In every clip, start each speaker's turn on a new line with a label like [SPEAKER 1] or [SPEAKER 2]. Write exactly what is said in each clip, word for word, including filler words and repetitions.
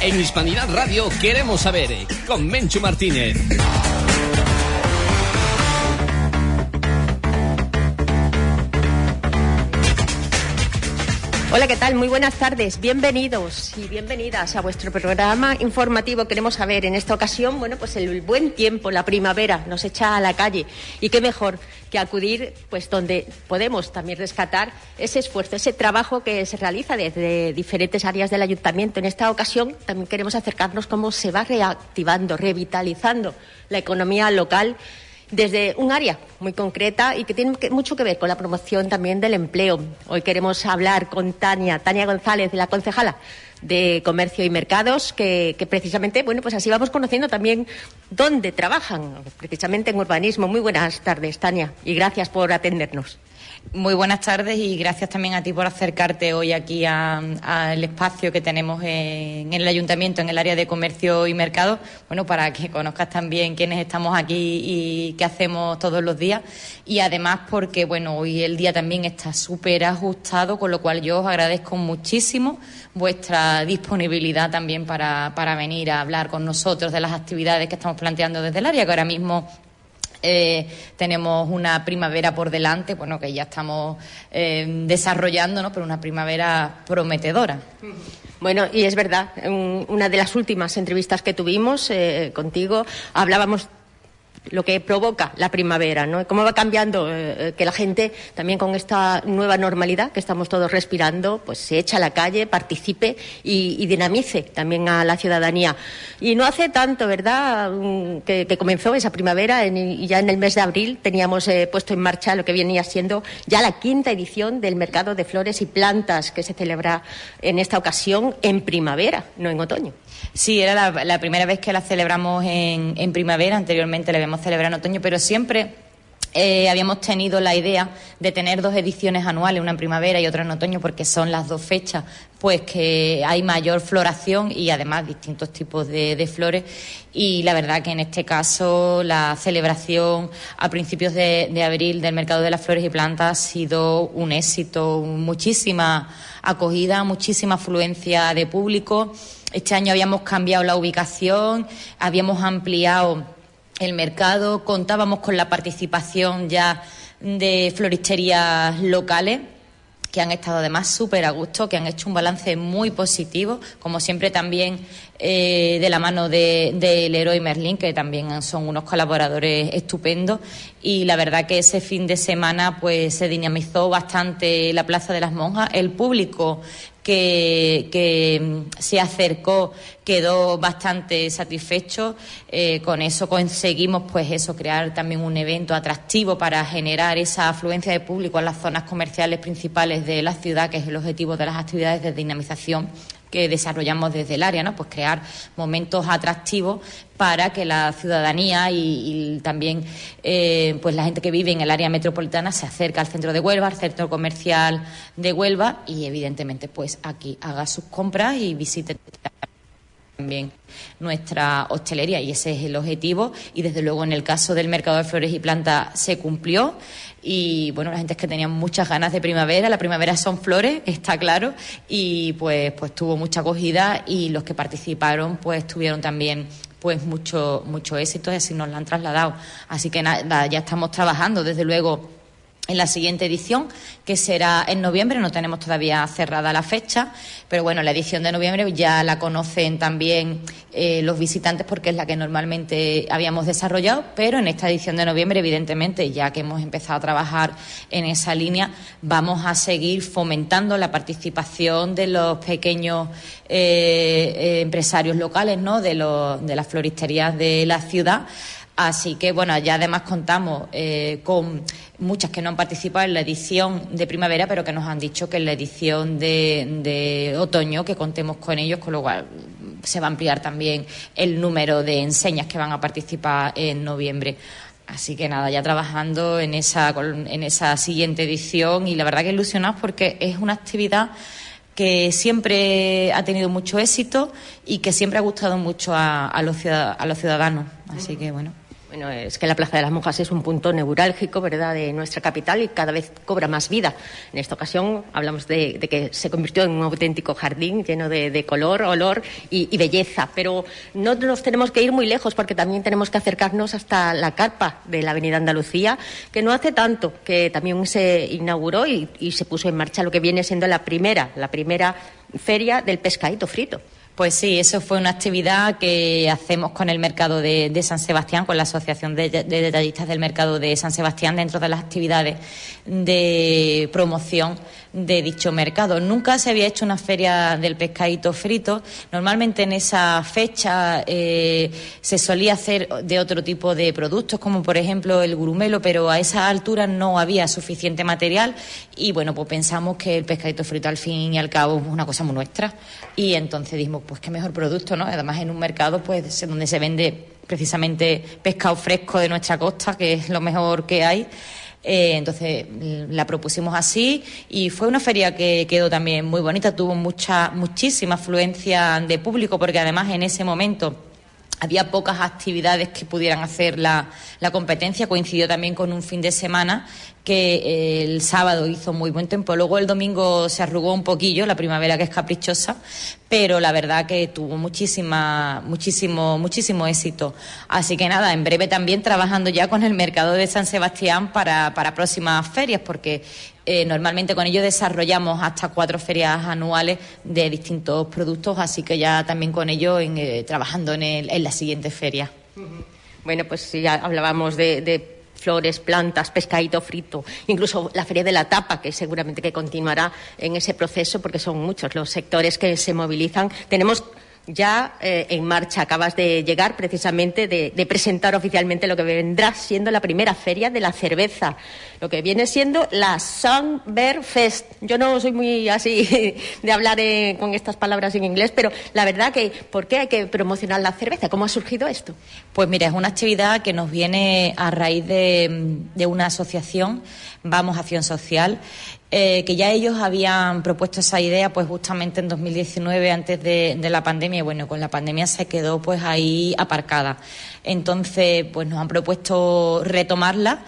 [SPEAKER 1] En Hispanidad Radio queremos saber, con Menchu Martínez.
[SPEAKER 2] Hola, ¿qué tal? Muy buenas tardes. Bienvenidos y bienvenidas a vuestro programa informativo. Queremos saber, en esta ocasión, bueno, pues el buen tiempo, la primavera, nos echa a la calle. Y qué mejor que acudir, pues donde podemos también rescatar ese esfuerzo, ese trabajo que se realiza desde diferentes áreas del ayuntamiento. En esta ocasión también queremos acercarnos cómo se va reactivando, revitalizando la economía local desde un área muy concreta y que tiene mucho que ver con la promoción también del empleo. Hoy queremos hablar con Tania, Tania González, la concejala de Comercio y Mercados, que, que precisamente, bueno, pues así vamos conociendo también dónde trabajan, precisamente en urbanismo. Muy buenas tardes, Tania, y gracias por atendernos.
[SPEAKER 3] Muy buenas tardes y gracias también a ti por acercarte hoy aquí al espacio que tenemos en, en el Ayuntamiento, en el área de Comercio y Mercado, bueno, para que conozcas también quiénes estamos aquí y qué hacemos todos los días. Y además porque, bueno, hoy el día también está súper ajustado, con lo cual yo os agradezco muchísimo vuestra disponibilidad también para, para venir a hablar con nosotros de las actividades que estamos planteando desde el área, que ahora mismo Eh, tenemos una primavera por delante, bueno, que ya estamos eh, desarrollando, ¿no? Pero una primavera prometedora.
[SPEAKER 2] Bueno, y es verdad, en una de las últimas entrevistas que tuvimos eh, contigo, hablábamos lo que provoca la primavera, ¿no? Cómo va cambiando, eh, que la gente también con esta nueva normalidad que estamos todos respirando, pues se echa a la calle, participe y, y dinamice también a la ciudadanía. Y no hace tanto, ¿verdad?, que, que comenzó esa primavera en, y ya en el mes de abril teníamos eh, puesto en marcha lo que venía siendo ya la quinta edición del Mercado de Flores y Plantas, que se celebra en esta ocasión en primavera, no en otoño.
[SPEAKER 3] Sí, era la, la primera vez que la celebramos en, en primavera. Anteriormente la habíamos celebrado en otoño, pero siempre eh, habíamos tenido la idea de tener dos ediciones anuales, una en primavera y otra en otoño, porque son las dos fechas pues que hay mayor floración y además distintos tipos de, de flores. Y la verdad que en este caso la celebración a principios de, de abril del Mercado de las Flores y Plantas ha sido un éxito, muchísima acogida, muchísima afluencia de público. Este año habíamos cambiado la ubicación, habíamos ampliado el mercado, contábamos con la participación ya de floristerías locales, que han estado además súper a gusto, que han hecho un balance muy positivo, como siempre también eh, de la mano de, de Leroy Merlin, que también son unos colaboradores estupendos. Y la verdad que ese fin de semana pues se dinamizó bastante la Plaza de las Monjas. El público que, que se acercó quedó bastante satisfecho. Eh, con eso conseguimos pues eso, crear también un evento atractivo para generar esa afluencia de público en las zonas comerciales principales de la ciudad, que es el objetivo de las actividades de dinamización que desarrollamos desde el área, ¿no? Pues crear momentos atractivos para que la ciudadanía y, y también eh, pues la gente que vive en el área metropolitana se acerque al centro de Huelva, al centro comercial de Huelva, y evidentemente pues aquí haga sus compras y visite también nuestra hostelería, y ese es el objetivo. Y desde luego en el caso del Mercado de Flores y Plantas se cumplió. Y bueno, la gente es que tenía muchas ganas de primavera. La primavera son flores, está claro, y pues pues tuvo mucha acogida, y los que participaron pues tuvieron también pues mucho mucho éxito, y así nos la han trasladado. Así que nada, ya estamos trabajando desde luego en la siguiente edición, que será en noviembre. No tenemos todavía cerrada la fecha, pero bueno, la edición de noviembre ya la conocen también eh, los visitantes, porque es la que normalmente habíamos desarrollado. Pero en esta edición de noviembre, evidentemente, ya que hemos empezado a trabajar en esa línea, vamos a seguir fomentando la participación de los pequeños eh, eh, empresarios locales, ¿no?, de, los, de las floristerías de la ciudad. Así que, bueno, ya además contamos eh, con muchas que no han participado en la edición de primavera, pero que nos han dicho que en la edición de, de otoño que contemos con ellos, con lo cual se va a ampliar también el número de enseñas que van a participar en noviembre. Así que nada, ya trabajando en esa, en esa siguiente edición, y la verdad que ilusionados porque es una actividad que siempre ha tenido mucho éxito y que siempre ha gustado mucho a, a, los, ciudad, a los ciudadanos. Así que bueno.
[SPEAKER 2] Bueno, es que la Plaza de las Monjas es un punto neurálgico, ¿verdad?, de nuestra capital y cada vez cobra más vida. En esta ocasión hablamos de, de que se convirtió en un auténtico jardín lleno de, de color, olor y, y belleza. Pero no nos tenemos que ir muy lejos porque también tenemos que acercarnos hasta la carpa de la Avenida Andalucía, que no hace tanto, que también se inauguró y, y se puso en marcha lo que viene siendo la primera, la primera feria del pescadito frito.
[SPEAKER 3] Pues sí, eso fue una actividad que hacemos con el mercado de, de San Sebastián, con la Asociación de, de Detallistas del Mercado de San Sebastián, dentro de las actividades de promoción de dicho mercado. Nunca se había hecho una feria del pescadito frito. Normalmente en esa fecha eh, se solía hacer de otro tipo de productos, como por ejemplo el gurumelo, pero a esa altura no había suficiente material y bueno, pues pensamos que el pescadito frito al fin y al cabo es una cosa muy nuestra y entonces dijimos, pues qué mejor producto, ¿no? Además en un mercado pues donde se vende precisamente pescado fresco de nuestra costa, que es lo mejor que hay. Eh, entonces la propusimos así y fue una feria que quedó también muy bonita, tuvo mucha, muchísima afluencia de público porque además en ese momento había pocas actividades que pudieran hacer la, la competencia, coincidió también con un fin de semana que eh, el sábado hizo muy buen tiempo, luego el domingo se arrugó un poquillo, la primavera que es caprichosa, pero la verdad que tuvo muchísima, muchísimo, muchísimo éxito. Así que nada, en breve también trabajando ya con el mercado de San Sebastián para, para próximas ferias, porque eh, normalmente con ello desarrollamos hasta cuatro ferias anuales de distintos productos, así que ya también con ello en, eh, trabajando en, el, en la siguiente feria.
[SPEAKER 2] Bueno, pues ya hablábamos de, de flores, plantas, pescadito frito, incluso la Feria de la Tapa, que seguramente que continuará en ese proceso porque son muchos los sectores que se movilizan. Tenemos ya eh, en marcha, acabas de llegar precisamente de, de presentar oficialmente lo que vendrá siendo la primera feria de la cerveza, lo que viene siendo la Sunbeerfest. Yo no soy muy así de hablar eh, con estas palabras en inglés, pero la verdad que ¿por qué hay que promocionar la cerveza? ¿Cómo ha surgido esto?
[SPEAKER 3] Pues mira, es una actividad que nos viene a raíz de, de una asociación, Vamos Acción Social, Eh, que ya ellos habían propuesto esa idea pues justamente en dos mil diecinueve, antes de, de la pandemia, y bueno, con la pandemia se quedó pues ahí aparcada. Entonces, pues nos han propuesto retomarla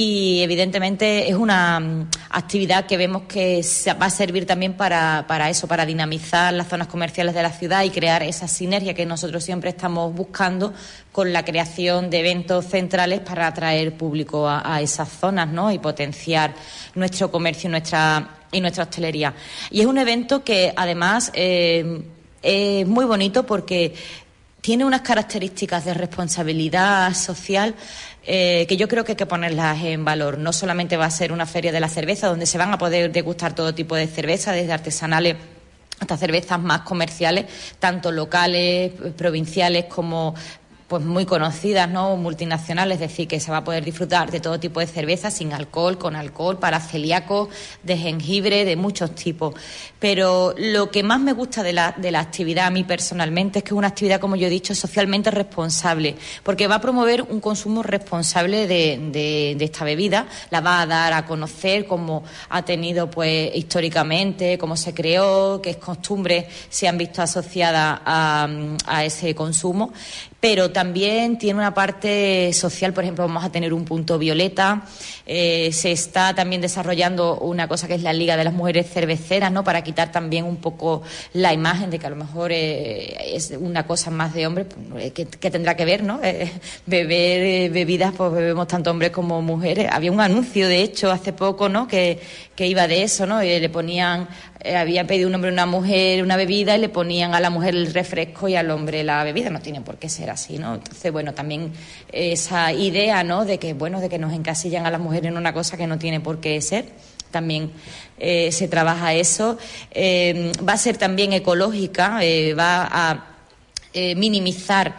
[SPEAKER 3] y evidentemente es una um, actividad que vemos que se va a servir también para, para eso, para dinamizar las zonas comerciales de la ciudad y crear esa sinergia que nosotros siempre estamos buscando con la creación de eventos centrales para atraer público a, a esas zonas, ¿no? Y potenciar nuestro comercio y nuestra, y nuestra hostelería. Y es un evento que además eh, es muy bonito porque tiene unas características de responsabilidad social eh, que yo creo que hay que ponerlas en valor. No solamente va a ser una feria de la cerveza donde se van a poder degustar todo tipo de cerveza, desde artesanales hasta cervezas más comerciales, tanto locales, provinciales como pues muy conocidas, ¿no? Multinacionales, es decir, que se va a poder disfrutar de todo tipo de cerveza, sin alcohol, con alcohol, para celíacos, de jengibre, de muchos tipos. Pero lo que más me gusta de la, de la actividad a mí personalmente es que es una actividad, como yo he dicho, socialmente responsable, porque va a promover un consumo responsable de, de, de esta bebida, la va a dar a conocer cómo ha tenido pues históricamente, cómo se creó, qué costumbres se han visto asociadas a, a ese consumo. Pero también tiene una parte social, por ejemplo, vamos a tener un punto violeta, eh, se está también desarrollando una cosa que es la Liga de las Mujeres Cerveceras, ¿no? Para quitar también un poco la imagen de que a lo mejor eh, es una cosa más de hombres, pues, que, que tendrá que ver, ¿no? Eh, beber eh, bebidas, pues bebemos tanto hombres como mujeres. Había un anuncio, de hecho, hace poco, ¿no? Que, que iba de eso, ¿no? Y le ponían... Eh, había pedido un hombre y una mujer una bebida y le ponían a la mujer el refresco y al hombre la bebida. No tiene por qué ser así, ¿no? Entonces, bueno, también esa idea, ¿no? De que, bueno, de que nos encasillan a las mujeres en una cosa que no tiene por qué ser. También eh, se trabaja eso. Eh, va a ser también ecológica, eh, va a eh, minimizar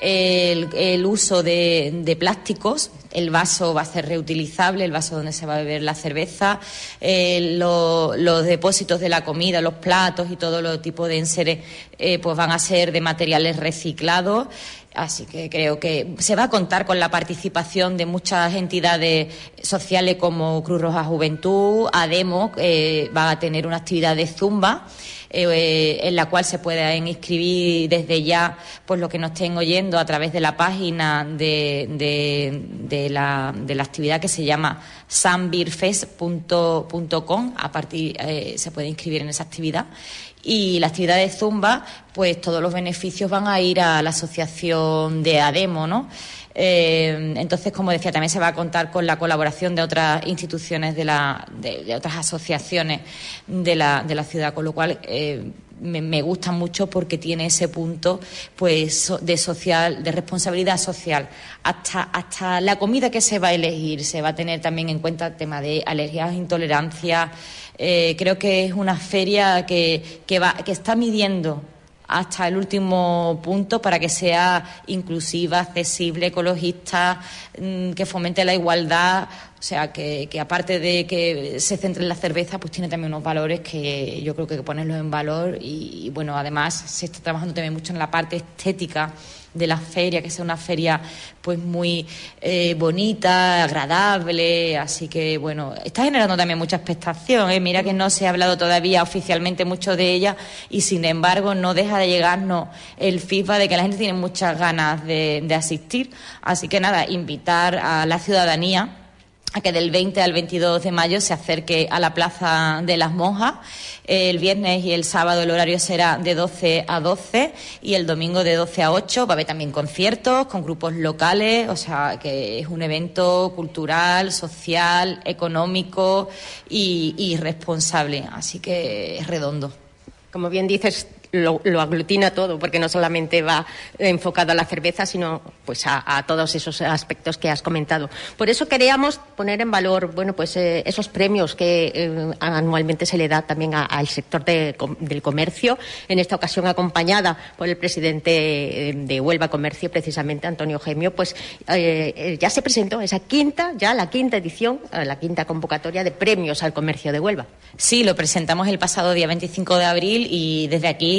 [SPEAKER 3] el, el uso de, de plásticos. El vaso va a ser reutilizable, el vaso donde se va a beber la cerveza, eh, lo, los depósitos de la comida, los platos y todo lo tipo de enseres eh, pues van a ser de materiales reciclados. Así que creo que se va a contar con la participación de muchas entidades sociales como Cruz Roja Juventud, ADEMO, eh, va a tener una actividad de zumba. eh, en la cual se pueden inscribir desde ya pues lo que nos estén oyendo a través de la página de, de, de, la, de la actividad que se llama sambirfest punto com. A partir eh, se puede inscribir en esa actividad. Y la actividad de Zumba, pues todos los beneficios van a ir a la asociación de ADEMO, ¿no? Eh, entonces, como decía, también se va a contar con la colaboración de otras instituciones, de, la, de, de otras asociaciones de la, de la ciudad, con lo cual eh, me, me gusta mucho porque tiene ese punto pues de social, de responsabilidad social. Hasta, hasta la comida que se va a elegir se va a tener también en cuenta el tema de alergias, intolerancias. Eh, creo que es una feria que, que, va, que está midiendo hasta el último punto para que sea inclusiva, accesible, ecologista, que fomente la igualdad. O sea, que, que aparte de que se centre en la cerveza, pues tiene también unos valores que yo creo que hay que ponerlos en valor. Y, y bueno, además se está trabajando también mucho en la parte estética de la feria, que sea una feria pues muy eh, bonita, agradable, así que bueno, está generando también mucha expectación, ¿eh? Mira que no se ha hablado todavía oficialmente mucho de ella y sin embargo no deja de llegarnos el feedback de que la gente tiene muchas ganas de, de asistir, así que nada, invitar a la ciudadanía a que del veinte al veintidós de mayo se acerque a la Plaza de las Monjas. El viernes y el sábado el horario será de doce a doce y el domingo de doce a ocho. Va a haber también conciertos con grupos locales, o sea que es un evento cultural, social, económico y, y responsable, así que es redondo.
[SPEAKER 2] Como bien dices, Lo, lo aglutina todo, porque no solamente va enfocado a la cerveza, sino pues a, a todos esos aspectos que has comentado. Por eso queríamos poner en valor, bueno, pues eh, esos premios que eh, anualmente se le da también a, al sector de, del comercio. En esta ocasión acompañada por el presidente de Huelva Comercio, precisamente Antonio Gemio, pues eh, ya se presentó esa quinta, ya la quinta edición, la quinta convocatoria de premios al comercio de Huelva.
[SPEAKER 3] Sí, lo presentamos el pasado día veinticinco de abril y desde aquí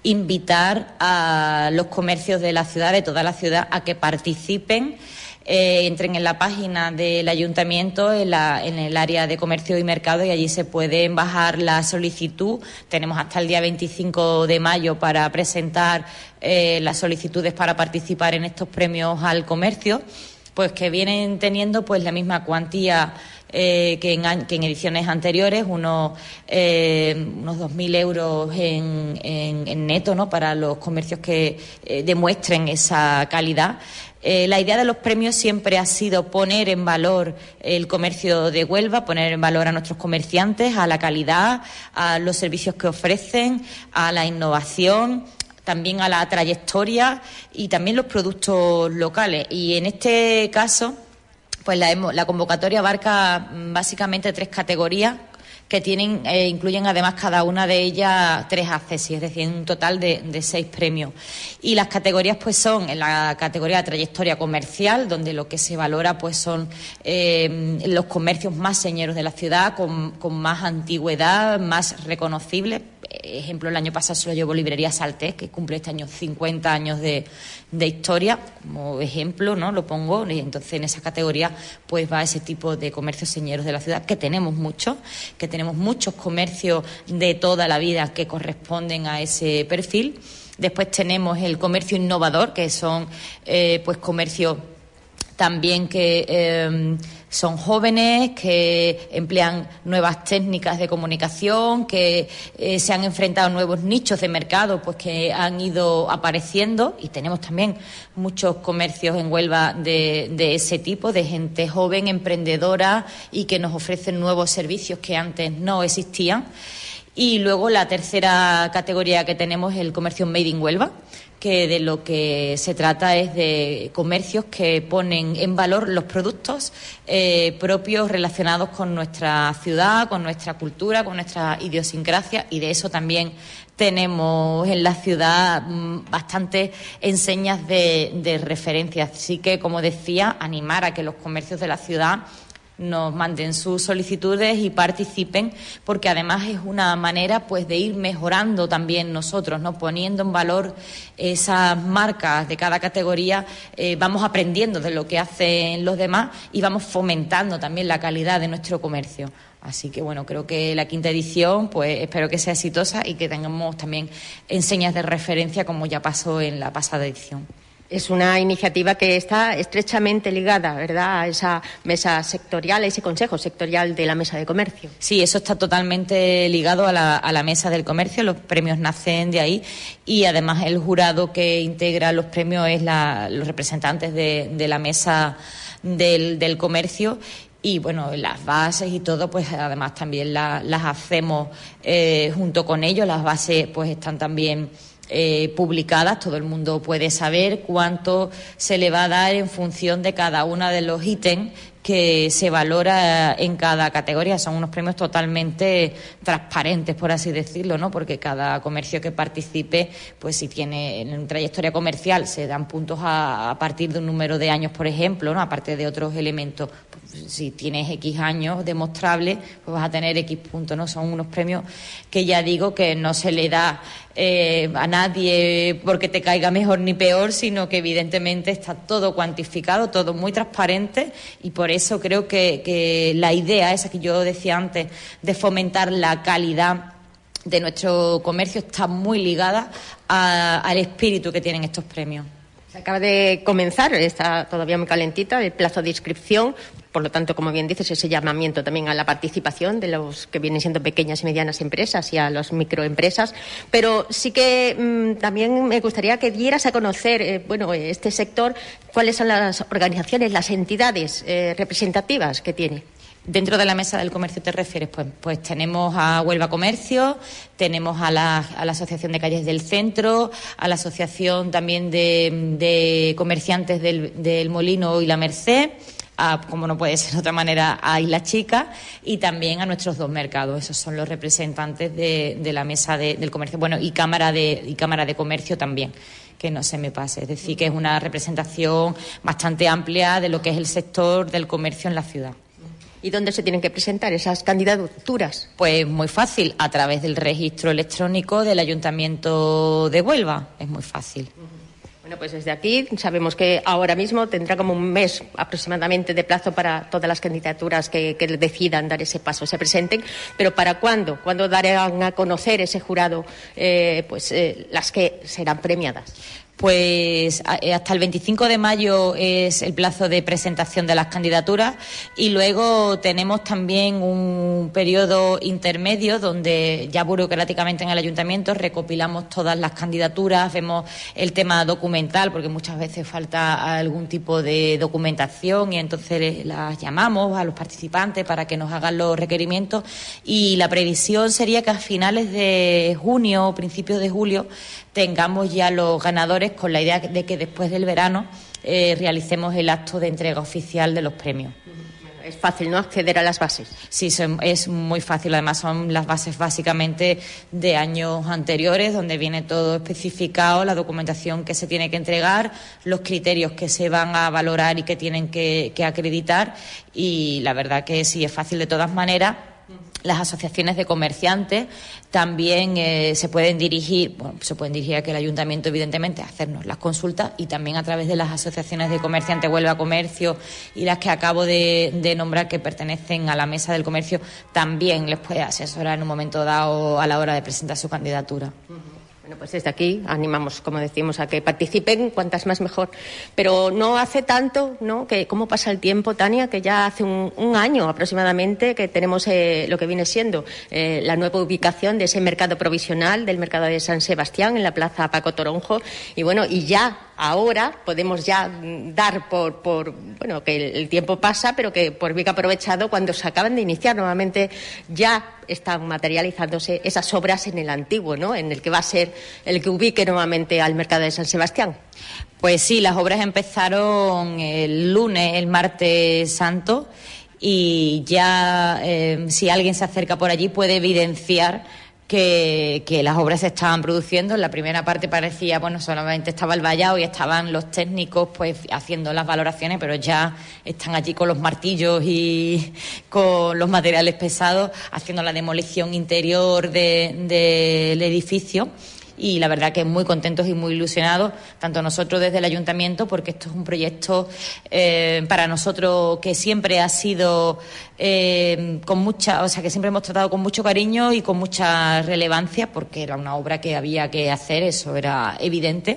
[SPEAKER 3] invitar a los comercios de la ciudad, de toda la ciudad, a que participen, eh, entren en la página del ayuntamiento, en, la, en el área de comercio y mercado, y allí se pueden bajar la solicitud. Tenemos hasta el día veinticinco de mayo para presentar eh, las solicitudes para participar en estos premios al comercio, pues que vienen teniendo pues la misma cuantía Eh, que, en, que en ediciones anteriores, unos, eh, unos dos mil euros en, en, en neto, ¿no?, para los comercios que eh, demuestren esa calidad. Eh, la idea de los premios siempre ha sido poner en valor el comercio de Huelva, poner en valor a nuestros comerciantes, a la calidad, a los servicios que ofrecen, a la innovación, también a la trayectoria y también los productos locales. Y en este caso, pues la, la convocatoria abarca básicamente tres categorías que tienen, eh, incluyen además cada una de ellas tres accesos, es decir, un total de, de seis premios. Y las categorías pues son en la categoría de trayectoria comercial, donde lo que se valora pues son eh, los comercios más señeros de la ciudad, con, con más antigüedad, más reconocibles. Ejemplo, el año pasado se lo llevó Librería Saltés, que cumple este año cincuenta años de, de historia, como ejemplo, ¿no? Lo pongo, y entonces en esa categoría pues va ese tipo de comercios señeros de la ciudad, que tenemos muchos, que tenemos muchos comercios de toda la vida que corresponden a ese perfil. Después tenemos el comercio innovador, que son eh, pues comercios también que eh, son jóvenes, que emplean nuevas técnicas de comunicación, que eh, se han enfrentado a nuevos nichos de mercado pues que han ido apareciendo, y tenemos también muchos comercios en Huelva de, de ese tipo, de gente joven, emprendedora y que nos ofrecen nuevos servicios que antes no existían. Y luego la tercera categoría que tenemos es el comercio Made in Huelva, que de lo que se trata es de comercios que ponen en valor los productos eh, propios relacionados con nuestra ciudad, con nuestra cultura, con nuestra idiosincrasia, y de eso también tenemos en la ciudad mmm, bastantes enseñas de, de referencia. Así que, como decía, animar a que los comercios de la ciudad nos manden sus solicitudes y participen, porque además es una manera pues de ir mejorando también nosotros, ¿no? Poniendo en valor esas marcas de cada categoría, eh, vamos aprendiendo de lo que hacen los demás y vamos fomentando también la calidad de nuestro comercio. Así que, bueno, creo que la quinta edición, pues espero que sea exitosa y que tengamos también enseñas de referencia como ya pasó en la pasada edición.
[SPEAKER 2] Es una iniciativa que está estrechamente ligada, ¿verdad?, a esa mesa sectorial, a ese consejo sectorial de la Mesa de Comercio.
[SPEAKER 3] Sí, eso está totalmente ligado a la, a la Mesa del Comercio, los premios nacen de ahí y además el jurado que integra los premios es la, los representantes de, de la Mesa del, del Comercio. Y, bueno, las bases y todo, pues además también la, las hacemos eh, junto con ellos. Las bases pues están también eh, publicadas, todo el mundo puede saber cuánto se le va a dar en función de cada uno de los ítems que se valora en cada categoría. Son unos premios totalmente transparentes, por así decirlo, ¿no? Porque cada comercio que participe, pues si tiene en trayectoria comercial, se dan puntos a, a partir de un número de años, por ejemplo, ¿no? Aparte de otros elementos. Pues, si tienes X años demostrables, pues vas a tener X puntos, ¿no? Son unos premios que ya digo que no se le da eh, a nadie porque te caiga mejor ni peor, sino que evidentemente está todo cuantificado, todo muy transparente, y por eso creo que, que la idea esa que yo decía antes de fomentar la calidad de nuestro comercio está muy ligada a, al espíritu que tienen estos premios.
[SPEAKER 2] Se acaba de comenzar, está todavía muy calentita, el plazo de inscripción. Por lo tanto, como bien dices, ese llamamiento también a la participación de los que vienen siendo pequeñas y medianas empresas y a las microempresas. Pero sí que mmm, también me gustaría que dieras a conocer, eh, bueno, este sector, cuáles son las organizaciones, las entidades eh, representativas que tiene.
[SPEAKER 3] Dentro de la Mesa del Comercio te refieres, pues, pues tenemos a Huelva Comercio, tenemos a la, a la Asociación de Calles del Centro, a la Asociación también de, de Comerciantes del, del Molino y la Merced, a, como no puede ser de otra manera, a Isla Chica, y también a nuestros dos mercados. Esos son los representantes de, de la Mesa de, del Comercio. Bueno, y Cámara de, y Cámara de Comercio también, que no se me pase. Es decir, que es una representación bastante amplia de lo que es el sector del comercio en la ciudad.
[SPEAKER 2] ¿Y dónde se tienen que presentar esas candidaturas?
[SPEAKER 3] Pues muy fácil, a través del registro electrónico del Ayuntamiento de Huelva. Es muy fácil.
[SPEAKER 2] Bueno, pues desde aquí sabemos que ahora mismo tendrá como un mes aproximadamente de plazo para todas las candidaturas que, que decidan dar ese paso, se presenten. Pero ¿para cuándo? ¿Cuándo darán a conocer ese jurado eh, pues eh, las que serán premiadas?
[SPEAKER 3] Pues hasta el veinticinco de mayo es el plazo de presentación de las candidaturas, y luego tenemos también un periodo intermedio donde ya burocráticamente en el ayuntamiento recopilamos todas las candidaturas, vemos el tema documental, porque muchas veces falta algún tipo de documentación y entonces las llamamos a los participantes para que nos hagan los requerimientos, y la previsión sería que a finales de junio o principios de julio tengamos ya los ganadores, con la idea de que después del verano eh, realicemos el acto de entrega oficial de los premios.
[SPEAKER 2] Es fácil, ¿no?, acceder a las bases.
[SPEAKER 3] Sí, son, es muy fácil. Además, son las bases básicamente de años anteriores, donde viene todo especificado, la documentación que se tiene que entregar, los criterios que se van a valorar y que tienen que, que acreditar. Y la verdad que sí, es fácil de todas maneras. Las asociaciones de comerciantes también eh, se pueden dirigir, bueno, se pueden dirigir aquí al ayuntamiento, evidentemente, a hacernos las consultas, y también a través de las asociaciones de comerciantes Huelva Comercio y las que acabo de, de nombrar, que pertenecen a la Mesa del Comercio, también les puede asesorar en un momento dado a la hora de presentar su candidatura.
[SPEAKER 2] Bueno, pues desde aquí animamos, como decimos, a que participen, cuantas más mejor. Pero no hace tanto, ¿no?, que cómo pasa el tiempo, Tania, que ya hace un, un año aproximadamente que tenemos eh, lo que viene siendo eh, la nueva ubicación de ese mercado provisional del mercado de San Sebastián en la Plaza Paco Toronjo. Y bueno, y ya ahora podemos ya dar por, por bueno, que el, el tiempo pasa, pero que por bien aprovechado, cuando se acaban de iniciar nuevamente, ya están materializándose esas obras en el antiguo, ¿no?, en el que va a ser el que ubique nuevamente al mercado de San Sebastián.
[SPEAKER 3] Pues sí, las obras empezaron el lunes, el martes santo, y ya eh, si alguien se acerca por allí puede evidenciar que, que las obras se estaban produciendo. En la primera parte parecía, bueno, solamente estaba el vallado y estaban los técnicos pues haciendo las valoraciones, pero ya están allí con los martillos y con los materiales pesados haciendo la demolición interior de, del edificio. Y la verdad que muy contentos y muy ilusionados, tanto nosotros desde el Ayuntamiento, porque esto es un proyecto eh, para nosotros que siempre ha sido eh, con mucha, o sea, que siempre hemos tratado con mucho cariño y con mucha relevancia, porque era una obra que había que hacer, eso era evidente.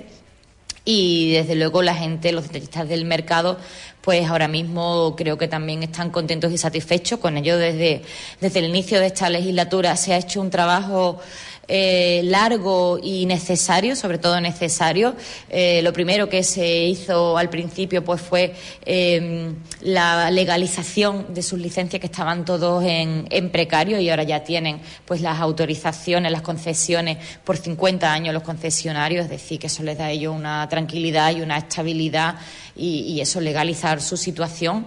[SPEAKER 3] Y desde luego la gente, los detallistas del mercado, pues ahora mismo creo que también están contentos y satisfechos con ello. Desde, desde el inicio de esta legislatura se ha hecho un trabajo Eh, largo y necesario, sobre todo necesario. Eh, lo primero que se hizo al principio pues fue eh, la legalización de sus licencias, que estaban todos en, en precario, y ahora ya tienen pues las autorizaciones, las concesiones por cincuenta años los concesionarios, es decir, que eso les da a ellos una tranquilidad y una estabilidad y, y eso, legalizar su situación.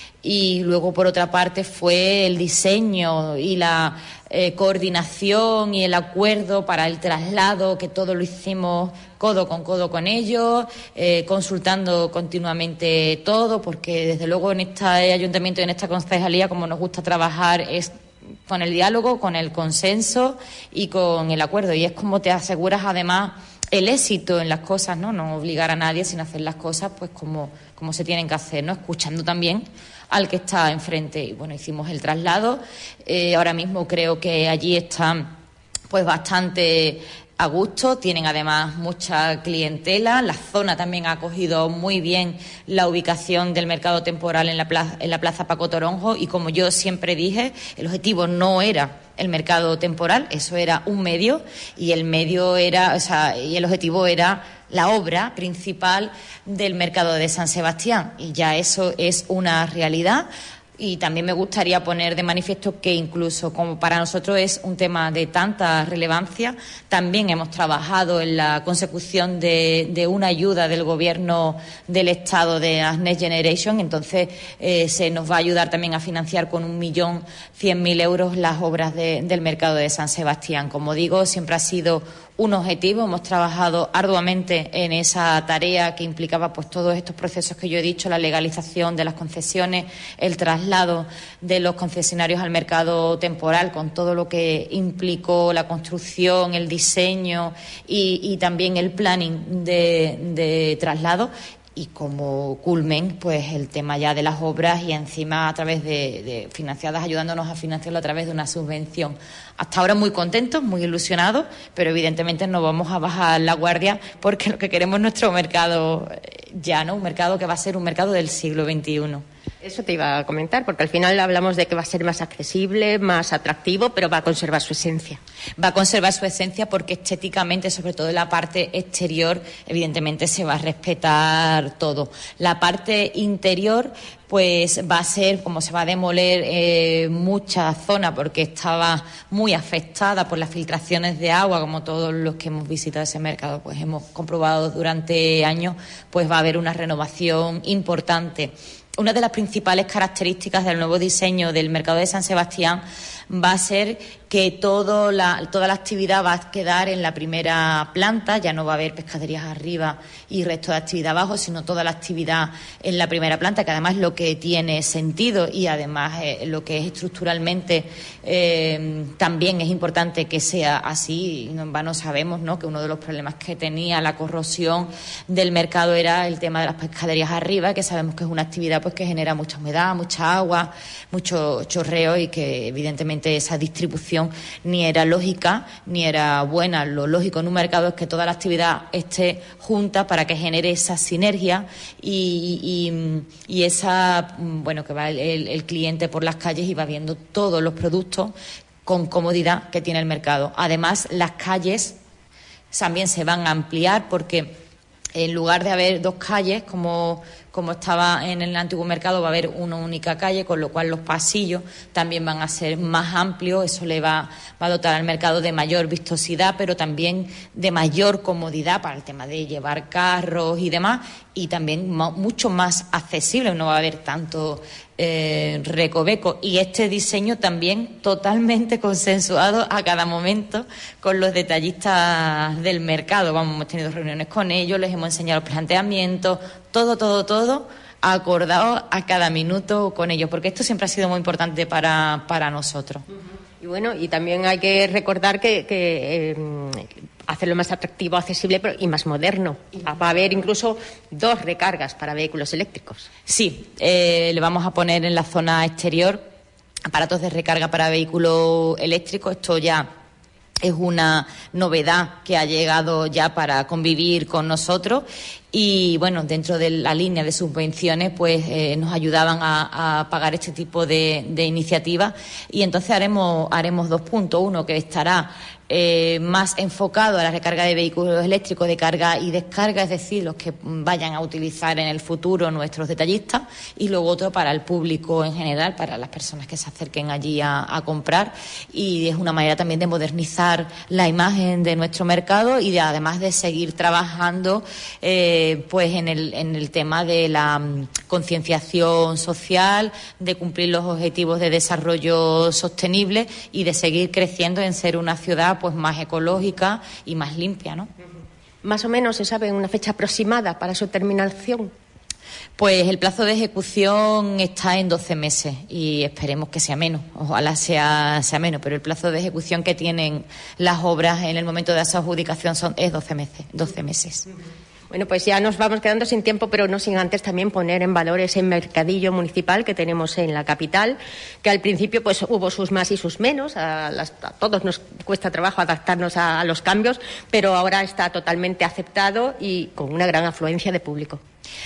[SPEAKER 3] Y luego, por otra parte, fue el diseño y la eh, coordinación y el acuerdo para el traslado, que todo lo hicimos codo con codo con ellos, eh, consultando continuamente todo, porque desde luego en este ayuntamiento y en esta concejalía, como nos gusta trabajar, es con el diálogo, con el consenso y con el acuerdo. Y es como te aseguras, además, el éxito en las cosas, ¿no? No obligar a nadie, sino hacer las cosas pues como, como se tienen que hacer, ¿no? Escuchando también al que está enfrente. Y bueno, hicimos el traslado. Eh, ahora mismo creo que allí están pues bastante a gusto, tienen además mucha clientela. La zona también ha acogido muy bien la ubicación del mercado temporal en la plaza, en la plaza Paco Toronjo, y como yo siempre dije, el objetivo no era el mercado temporal, eso era un medio, y el medio era, o sea, y el objetivo era la obra principal del mercado de San Sebastián, y ya eso es una realidad. Y también me gustaría poner de manifiesto que incluso como para nosotros es un tema de tanta relevancia, también hemos trabajado en la consecución de, de una ayuda del Gobierno del Estado de Next Generation. Entonces eh, se nos va a ayudar también a financiar con un millón cien mil euros las obras de, del mercado de San Sebastián. Como digo, siempre ha sido un objetivo. Hemos trabajado arduamente en esa tarea que implicaba pues todos estos procesos que yo he dicho, la legalización de las concesiones, el traslado de los concesionarios al mercado temporal, con todo lo que implicó la construcción, el diseño y, y también el planning de, de traslado. Y como culmen, pues el tema ya de las obras, y encima a través de, de financiadas, ayudándonos a financiarlo a través de una subvención. Hasta ahora muy contentos, muy ilusionados, pero evidentemente no vamos a bajar la guardia, porque lo que queremos es nuestro mercado ya, ¿no? Un mercado que va a ser un mercado del siglo veintiuno.
[SPEAKER 2] Eso te iba a comentar, porque al final hablamos de que va a ser más accesible, más atractivo, pero va a conservar su esencia.
[SPEAKER 3] Va a conservar su esencia porque estéticamente, sobre todo en la parte exterior, evidentemente se va a respetar todo. La parte interior, pues va a ser, como se va a demoler eh, mucha zona, porque estaba muy afectada por las filtraciones de agua, como todos los que hemos visitado ese mercado, pues hemos comprobado durante años, pues va a haber una renovación importante. Una de las principales características del nuevo diseño del mercado de San Sebastián va a ser que todo la, toda la actividad va a quedar en la primera planta, ya no va a haber pescaderías arriba y resto de actividad abajo, sino toda la actividad en la primera planta, que además lo que tiene sentido y además eh, lo que es estructuralmente eh, también es importante que sea así. No en vano sabemos, ¿no?, que uno de los problemas que tenía la corrosión del mercado era el tema de las pescaderías arriba, que sabemos que es una actividad pues que genera mucha humedad, mucha agua, mucho chorreo, y que evidentemente esa distribución ni era lógica ni era buena. Lo lógico en un mercado es que toda la actividad esté junta para que genere esa sinergia y, y, y esa, bueno, que va el, el cliente por las calles y va viendo todos los productos con comodidad que tiene el mercado. Además, las calles también se van a ampliar, porque en lugar de haber dos calles, como, como estaba en el antiguo mercado, va a haber una única calle, con lo cual los pasillos también van a ser más amplios. Eso le va, va a dotar al mercado de mayor vistosidad, pero también de mayor comodidad para el tema de llevar carros y demás, y también mucho más accesible. No va a haber tanto eh, recoveco, y este diseño también totalmente consensuado a cada momento con los detallistas del mercado. Vamos, hemos tenido reuniones con ellos, les hemos enseñado los planteamientos, todo, todo, todo acordado a cada minuto con ellos, porque esto siempre ha sido muy importante para, para nosotros.
[SPEAKER 2] Y bueno, y también hay que recordar que, que eh, hacerlo más atractivo, accesible pero, y más moderno. Va a haber incluso dos recargas para vehículos eléctricos.
[SPEAKER 3] Sí, eh, le vamos a poner en la zona exterior aparatos de recarga para vehículos eléctricos. Esto ya es una novedad que ha llegado ya para convivir con nosotros. Y bueno, dentro de la línea de subvenciones, pues eh, nos ayudaban a, a pagar este tipo de, de iniciativas. Y entonces haremos, haremos dos puntos. Uno que estará eh, más enfocado a la recarga de vehículos eléctricos de carga y descarga, es decir, los que vayan a utilizar en el futuro nuestros detallistas. Y luego otro para el público en general, para las personas que se acerquen allí a, a comprar. Y es una manera también de modernizar la imagen de nuestro mercado y de, además de seguir trabajando eh, pues en el, en el tema de la um, concienciación social, de cumplir los objetivos de desarrollo sostenible y de seguir creciendo en ser una ciudad pues más ecológica y más limpia, ¿no?
[SPEAKER 2] Más o menos se sabe una fecha aproximada para su terminación.
[SPEAKER 3] Pues el plazo de ejecución está en doce meses y esperemos que sea menos, ojalá sea, sea menos, pero el plazo de ejecución que tienen las obras en el momento de esa adjudicación son, es doce meses. doce meses.
[SPEAKER 2] Bueno, pues ya nos vamos quedando sin tiempo, pero no sin antes también poner en valor ese mercadillo municipal que tenemos en la capital, que al principio pues hubo sus más y sus menos, a, las, a todos nos cuesta trabajo adaptarnos a, a los cambios, pero ahora está totalmente aceptado y con una gran afluencia de público.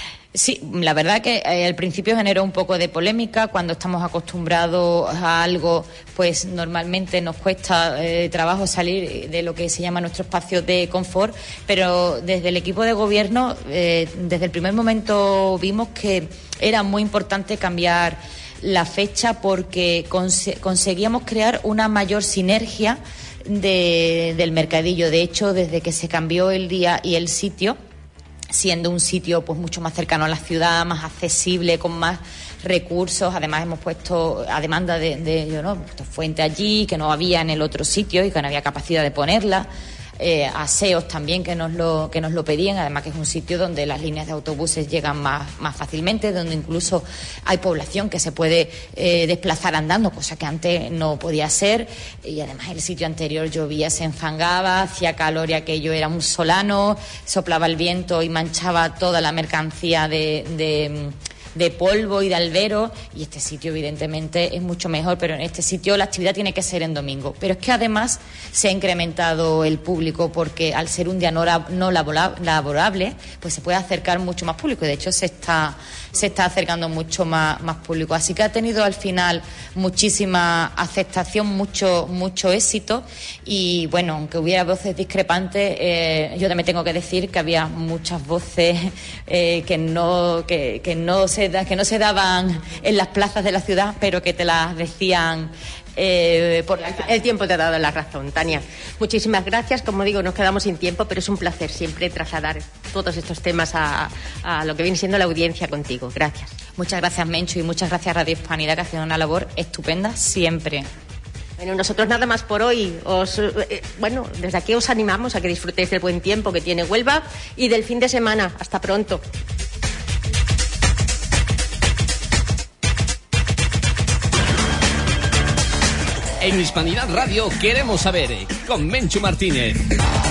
[SPEAKER 3] Sí, la verdad que eh, al principio generó un poco de polémica. Cuando estamos acostumbrados a algo, pues normalmente nos cuesta eh, trabajo salir de lo que se llama nuestro espacio de confort, pero desde el equipo de gobierno, eh, desde el primer momento vimos que era muy importante cambiar la fecha porque cons- conseguíamos crear una mayor sinergia de, del mercadillo. De hecho, desde que se cambió el día y el sitio, siendo un sitio pues mucho más cercano a la ciudad, más accesible, con más recursos. Además hemos puesto a demanda de, de yo no, puesto fuente allí que no había en el otro sitio y que no había capacidad de ponerla. Eh, aseos también que nos lo que nos lo pedían, además que es un sitio donde las líneas de autobuses llegan más, más fácilmente, donde incluso hay población que se puede eh, desplazar andando, cosa que antes no podía ser, y además el sitio anterior llovía, se enfangaba, hacía calor y aquello era un solano, soplaba el viento y manchaba toda la mercancía de, de de polvo y de albero, y este sitio evidentemente es mucho mejor, pero en este sitio la actividad tiene que ser en domingo. Pero es que además se ha incrementado el público porque al ser un día no, no laborable, pues se puede acercar mucho más público, y de hecho se está se está acercando mucho más, más público. Así que ha tenido al final muchísima aceptación, mucho mucho éxito, y bueno, aunque hubiera voces discrepantes, eh, yo también tengo que decir que había muchas voces eh, que no que, que no se que no se daban en las plazas de la ciudad, pero que te las decían eh, por la...
[SPEAKER 2] El tiempo te ha dado la razón, Tania. Muchísimas gracias. Como digo, nos quedamos sin tiempo, pero es un placer siempre trasladar todos estos temas a, a lo que viene siendo la audiencia contigo. Gracias.
[SPEAKER 3] Muchas gracias, Menchu, y muchas gracias Radio Hispanidad, que hace una labor estupenda siempre.
[SPEAKER 2] Bueno, nosotros nada más por hoy. Os, eh, bueno, desde aquí os animamos a que disfrutéis del buen tiempo que tiene Huelva y del fin de semana. Hasta pronto.
[SPEAKER 1] En Hispanidad Radio queremos saber, con Menchu Martínez.